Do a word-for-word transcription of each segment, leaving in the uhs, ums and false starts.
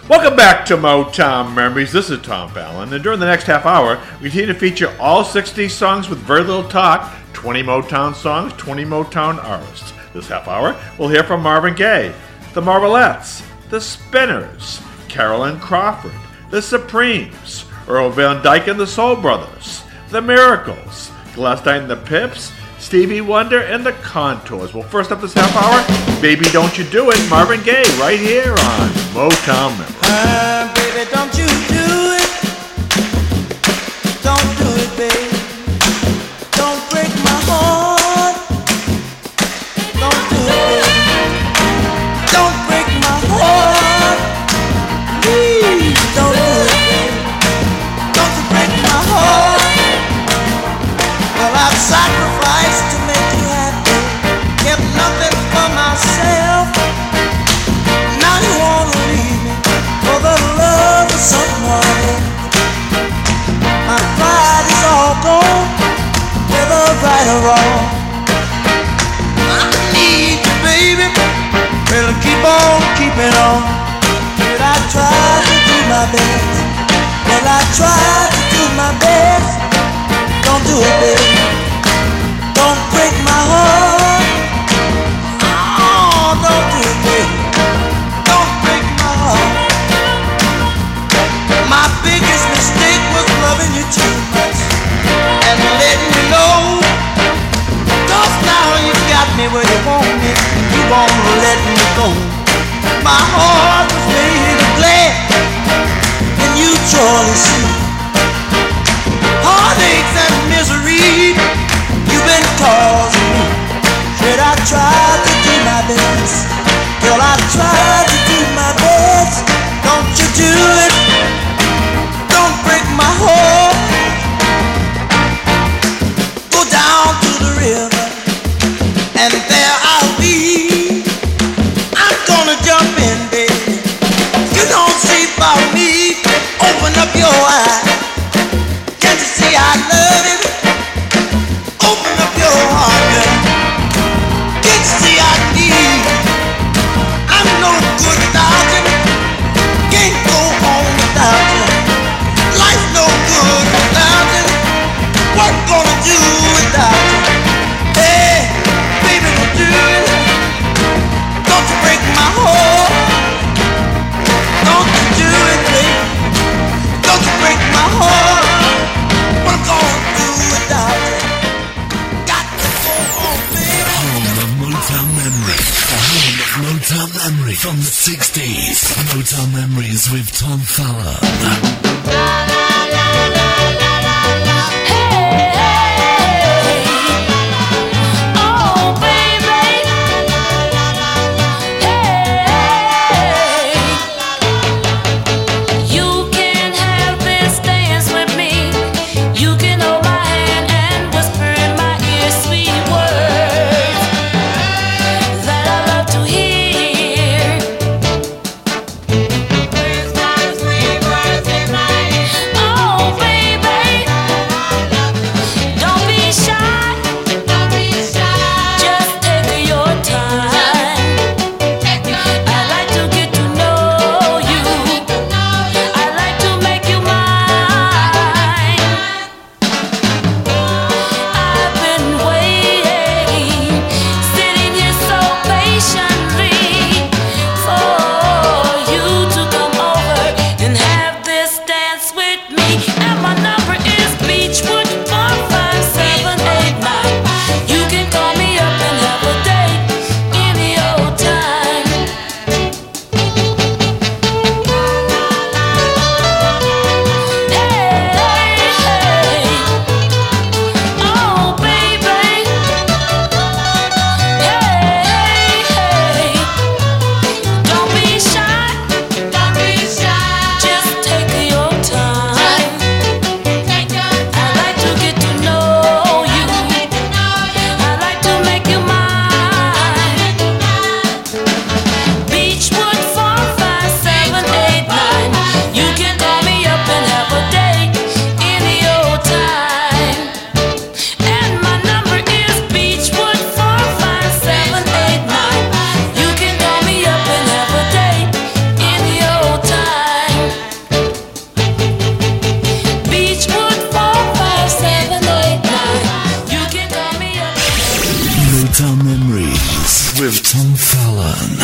Welcome back to Motown Memories. This is Tom Fallon, and during the next half hour, we continue to feature all sixties songs with very little talk, twenty Motown songs, twenty Motown artists. This half hour, we'll hear from Marvin Gaye, the Marvelettes, the Spinners, Carolyn Crawford, the Supremes, Earl Van Dyke and the Soul Brothers, the Miracles, Gladstein and the Pips, Stevie Wonder, and the Contours. Well, first up this half hour, Baby Don't You Do It, Marvin Gaye, right here on Motown Memories. Uh, baby, don't you do it. Don't do it, baby. Don't break my heart. Don't do it, baby. Don't break my heart. Please, don't do it, baby. Don't you break my heart. Well, I've sacrificed to make you happy. Kept nothing for myself. Now you wanna leave me for the love of someone else. My pride is all gone, whether right or wrong. I need you, baby. Well, keep on keeping on. But I try to do my best. Well, I try to do my best. Don't do it, baby. Don't break my heart. Oh, don't do it, baby. Don't break my heart. My biggest mistake was loving you too much and letting you know. 'Cause now you got me where you want me, and you won't let me go. My heart was made of glass, and you surely see heartaches and misery you've been causing me. Should I try to do my best? Girl, I try to do my best. Don't you do it. Don't break my heart. Go down to the river, and there I'll be. I'm gonna jump in, baby. You don't see about me. Open up your eyes. Can't you see I love it? Open up your heart, girl. Can't you see I need? I'm no good without you. Can't go on without you. Life's no good without you. What gonna do without you? Hey, baby, don't do it. Don't you break my heart. Don't you do it, baby. Don't you break my heart. What I'm gonna do without you? Got to go on, baby. Home of Motown Memory. The home of Motown Memory from the sixties. Motown Memories with Tom Fallon. Sweet words in my Tom Fallon.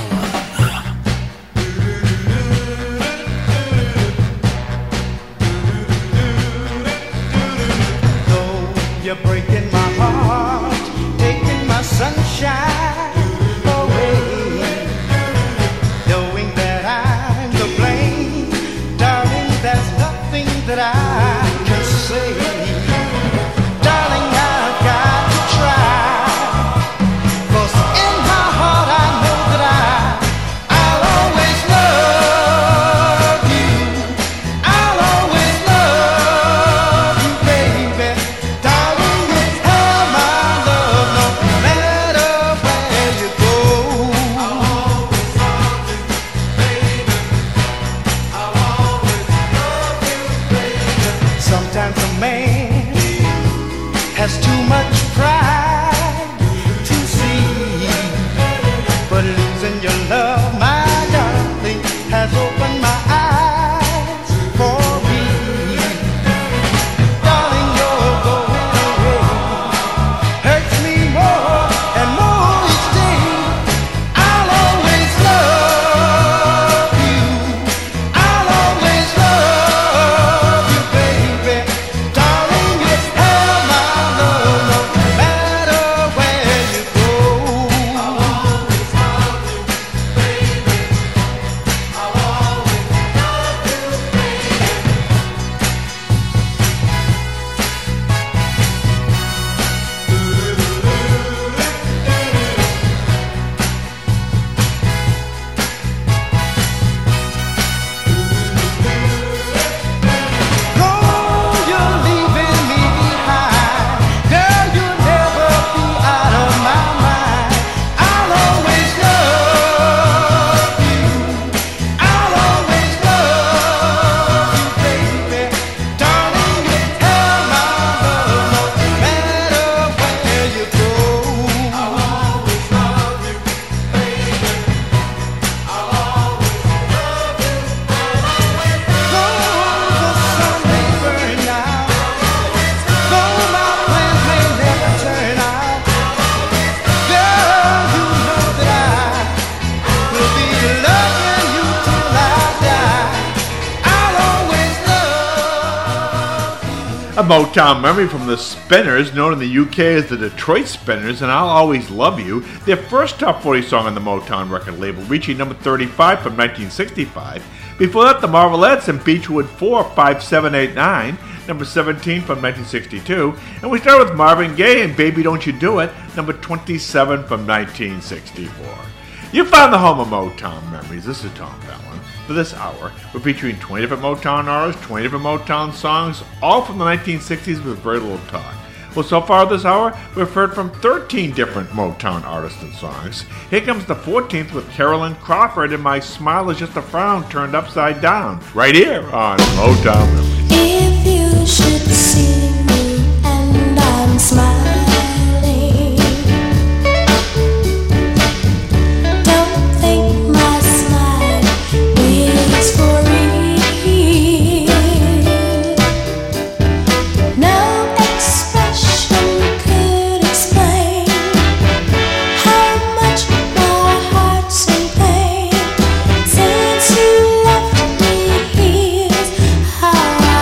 You're breaking my heart, taking my sunshine away, knowing that I'm to blame. Darling, there's nothing that I can say. Darling, I've got to try, 'cause in my heart I know that I, I'll always love you. I'll always love you, baby. Sometimes a man has too much pride to see, but losing your love, my darling, has opened my eyes for me. Darling, you're going away hurts me more and more each day. I'll always love you. I'll always love you, baby. Darling, you have my love no matter where you go. I'll always love you, baby. I'll always love you, baby. No, you're leaving me behind. Girl, you'll never be out of my mind. I'll always love you. I'll always love you, baby. Darling, you have my love no matter where you go. I'll always love you, baby. I'll always love you. Though the sun may burn out, though my plans may never turn out, girl, you know that I will be loving you till I die. I'll always love you. A Motown memory from the Spinners, known in the U K as the Detroit Spinners, and I'll Always Love You, their first top forty song on the Motown record label, reaching number thirty-five from nineteen sixty-five. Before that, the Marvelettes and Beachwood four, five seven eight nine, number seventeen from nineteen sixty-two. And we start with Marvin Gaye and Baby Don't You Do It, number twenty-seven from nineteen sixty-four. You found the home of Motown memories. This is Tom Fallon. For this hour, we're featuring twenty different Motown artists, twenty different Motown songs, all from the nineteen sixties with very little talk. Well, so far this hour, we've heard from thirteen different Motown artists and songs. Here comes the fourteenth with Carolyn Crawford and My Smile Is Just a Frown Turned Upside Down, right here on Motown Memories. If you should see me and I'm smiling, don't think my smile is for real. No expression could explain how much my heart's in pain since you left me. Here's how I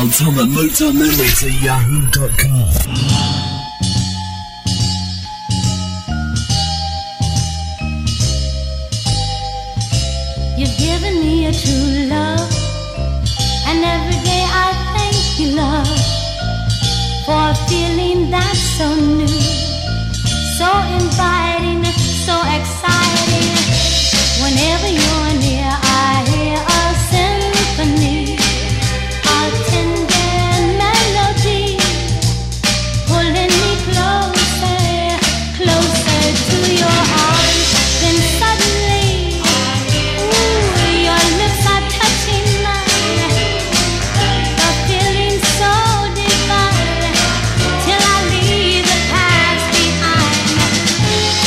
email Tom at motown memories at yahoo dot com. You've given me a true love, and every day I thank you, love, for a feeling that's so new, so inviting, so exciting. Whenever you're near, I hear a symphony, a tender melody, pulling me closer, closer to your arms. Then suddenly, ooh, your lips are touching mine, the feeling so divine, till I leave the past behind.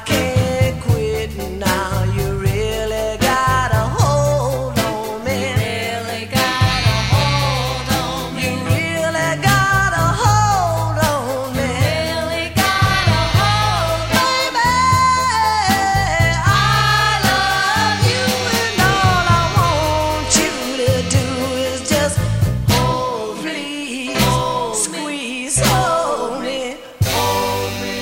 can't quit now. You really got a hold on me. Really got a hold on me. You really got a hold on me. Really got a hold on me. Baby, I love you, and all I want you to do is just hold, please, squeeze, hold me, hold me.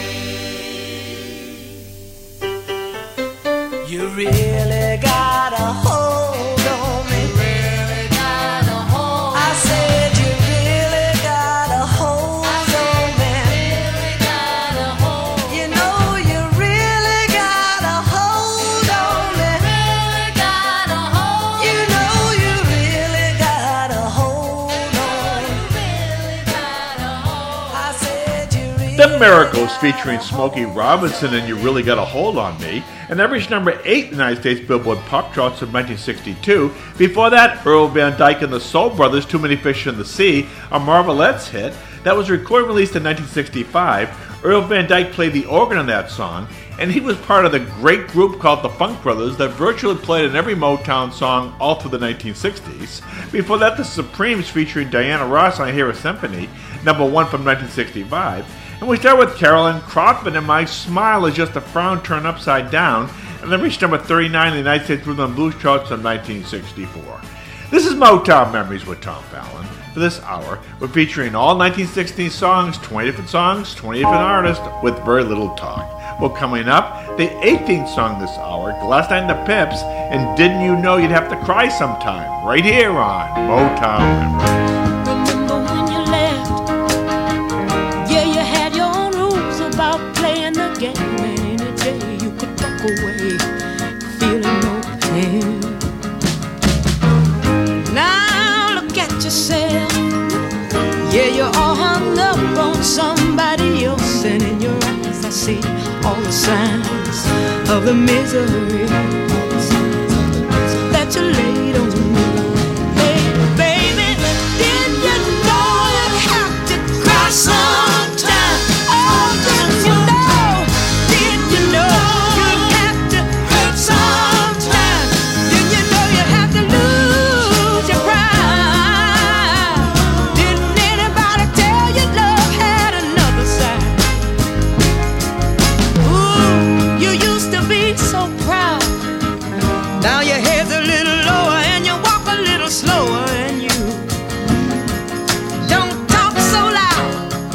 You really got a hold on me. Really got a hold. I said you really got a hold on me. Really got a hold. You know you really got a hold on me. Really got a hold. You know you really got a hold on me. Really got a hold. I said you really The Miracles featuring Smokey Robinson and You Really Got a Hold on Me, and that reached number eight in the United States Billboard Pop Charts of nineteen sixty-two. Before that, Earl Van Dyke and the Soul Brothers, Too Many Fish in the Sea, a Marvelettes hit that was recorded and released in nineteen sixty-five. Earl Van Dyke played the organ on that song, and he was part of the great group called the Funk Brothers that virtually played in every Motown song all through the nineteen sixties. Before that, the Supremes featuring Diana Ross on I Hear a Symphony, number one from nineteen sixty-five. And we start with Carolyn Crawford and My Smile Is Just a Frown Turned Upside Down, and then reached number thirty-nine in the United States Rhythm and Blues charts of nineteen sixty-four. This is Motown Memories with Tom Fallon. For this hour, we're featuring all nineteen sixties songs, twenty different songs, twenty different artists, with very little talk. Well, coming up, the eighteenth song this hour, Glass Night and the Pips, and Didn't You Know You'd Have to Cry Sometime, right here on Motown Memories. Remember when you left? Yeah, you had your own rules about playing the game, and any day you could walk away feeling no pain. Now look at yourself. Yeah, you're all hung up on somebody else, and in your eyes I see all the signs of the misery that you laid on me. Hey, baby, did you know you'd have to cry sometime? Oh, did you know? Did you know you'd have to hurt sometime? Did you know you'd have to lose your pride? Didn't anybody tell you love had another side? Ooh, you used to be so proud. Now your head's a little lower and you walk a little slower, and you don't talk so loud.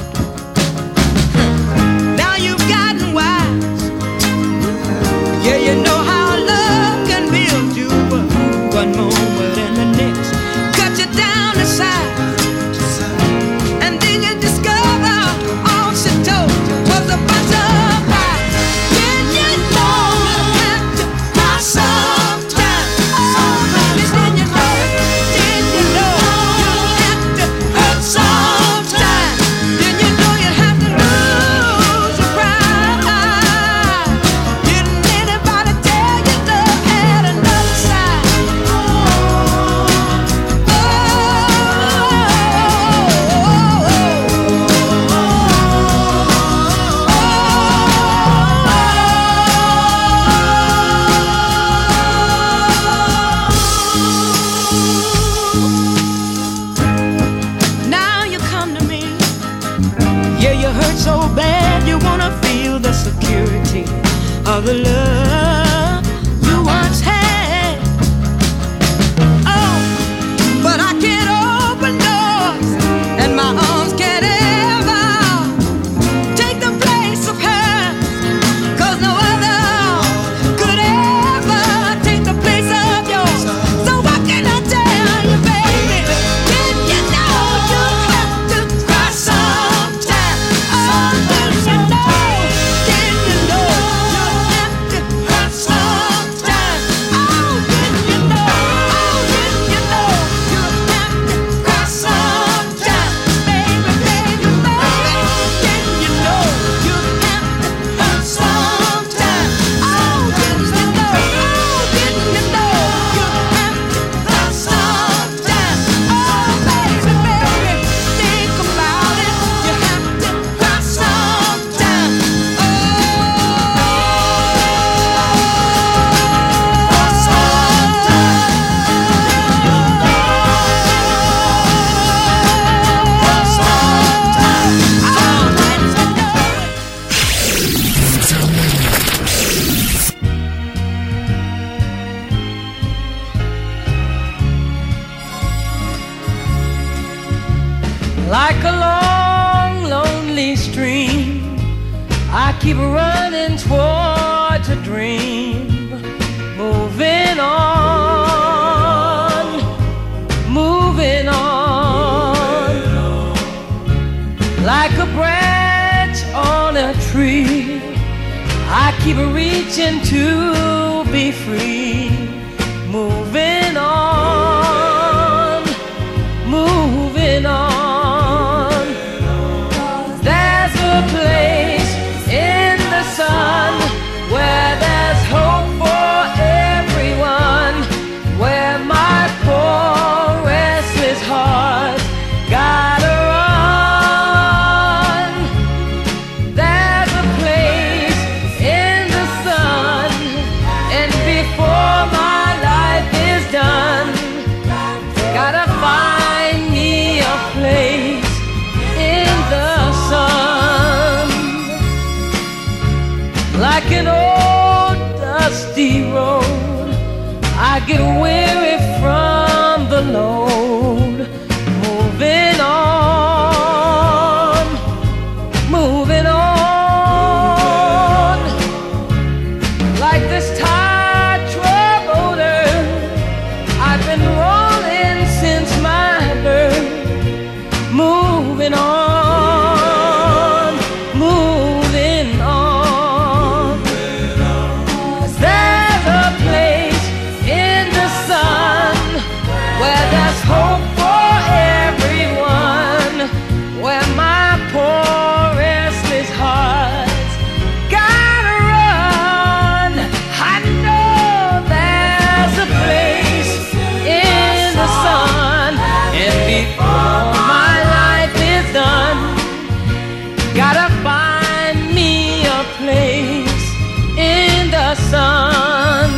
Now you've gotten wise. Yeah, you know how love can build you, but one moment and the next cut you down to size. And then you discover all she told you was a bunch of lies. Did you know you have to cry sometime? Oh, baby, did you know? Did you know you have to hurt sometime? Did you know you have to lose your pride? Didn't anybody tell you love had another side? Now you come to me. Yeah, you hurt so bad you wanna feel the security of the love you once had. Oh, but I can't open doors, and my arms can't ever take the place of her, 'cause no other could ever take the place of yours. So what can I tell you, baby? Did you know you have to cry sometime? Oh, did you know? Did you know you have to keep running towards a dream, moving on, moving on, like a branch on a tree. I keep reaching to be free, moving on, moving on. There's a place in the sun where there's hope for everyone, where my poor restless heart gotta run. There's a place in the sun, and before my life is done, gotta find me a place in the sun. Like an old dusty road, I get weary from the load, moving on, moving on. Like this tired troubadour, I've been rolling since my birth, moving on, moving on. There's a place in the sun where there's hope for everyone, where my poor restless heart's gotta run. I know there's a place in the sun, and before my life is done, gotta find me a place in the sun.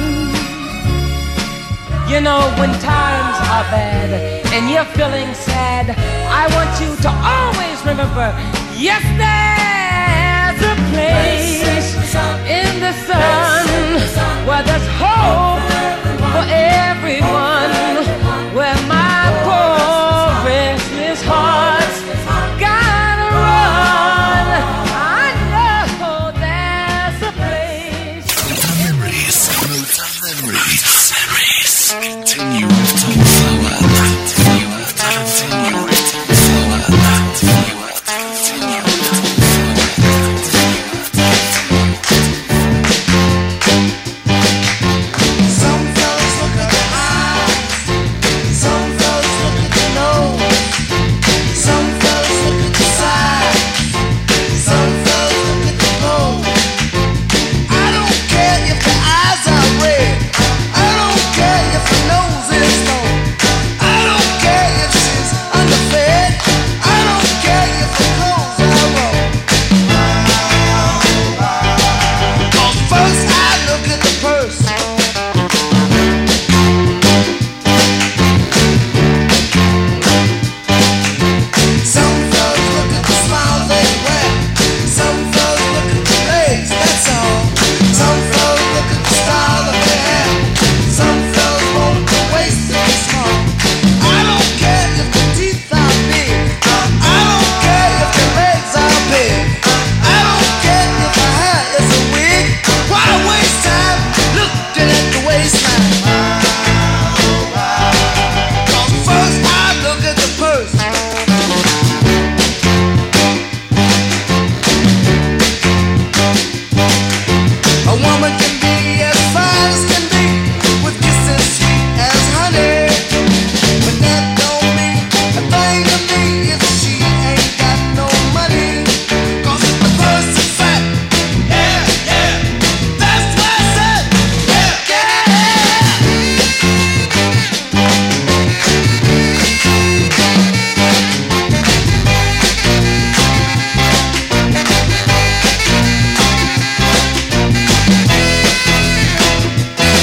You know, when times are bad and you're feeling sad, I want you to always remember, yes, there's a place in the sun where there's hope for everyone, where my poor restless heart's gotta run. I know there's a place. Memories, Motown memories, memories. Continue with Tom Flower. Continue with Tom Flower. Continue with Tom Some fellas look at the eyes, some fellas look at the nose, some fellas look at the side, some fellas look at the pole. I don't care if the eyes are red, I don't care if the nose is long, I don't care if she's underfed, I don't care if the clothes are wrong. 'Cause first I look at the purse. Some fellas look at the smiles they wear, some fellas look at the legs, that's all. Some fellas look at the style of their hair, some fellas want the waist to be small. I don't care if the teeth are big, I don't care if the legs are big, I don't care if the hair is a wig. Why waste time looking at the waistline? 'Cause first I look at the purse. A woman can be as fine as can be, with kisses sweet as honey, but that don't mean a thing to me if she ain't got no money. 'Cause if the purse is fat, yeah, yeah, that's what I said, yeah, yeah.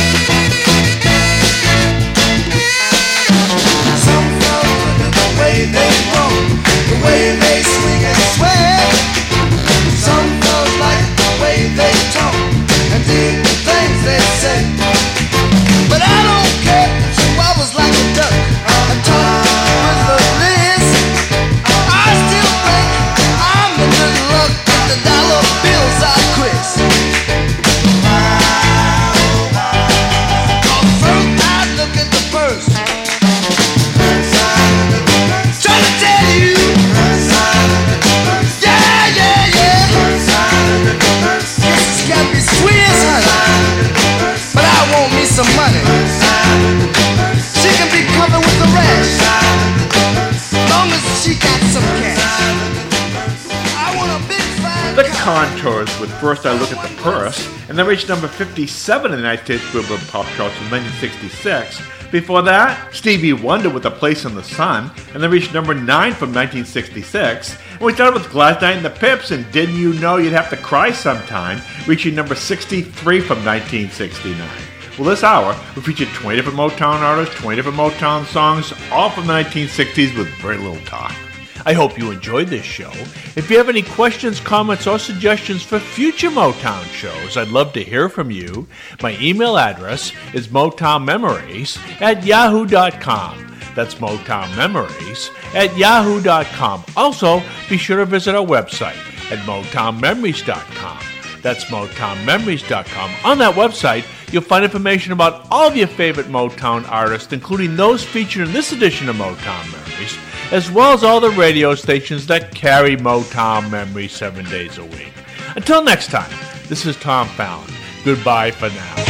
Contours with First I Look at the Purse, and they reached number fifty-seven in the United States Billboard Pop Charts in nineteen sixty-six. Before that, Stevie Wonder with A Place in the Sun, and they reached number nine from nineteen sixty-six. And we started with Gladys Knight and the Pips, and Didn't You Know You'd Have to Cry Sometime, reaching number sixty-three from nineteen sixty-nine. Well, this hour, we featured twenty different Motown artists, twenty different Motown songs, all from the nineteen sixties with very little talk. I hope you enjoyed this show. If you have any questions, comments, or suggestions for future Motown shows, I'd love to hear from you. My email address is motownmemories at yahoo dot com. That's motownmemories at yahoo dot com. Also, be sure to visit our website at motown memories dot com. That's motown memories dot com. On that website, you'll find information about all of your favorite Motown artists, including those featured in this edition of Motown Memories, as well as all the radio stations that carry Motown Memories seven days a week. Until next time, this is Tom Fallon. Goodbye for now.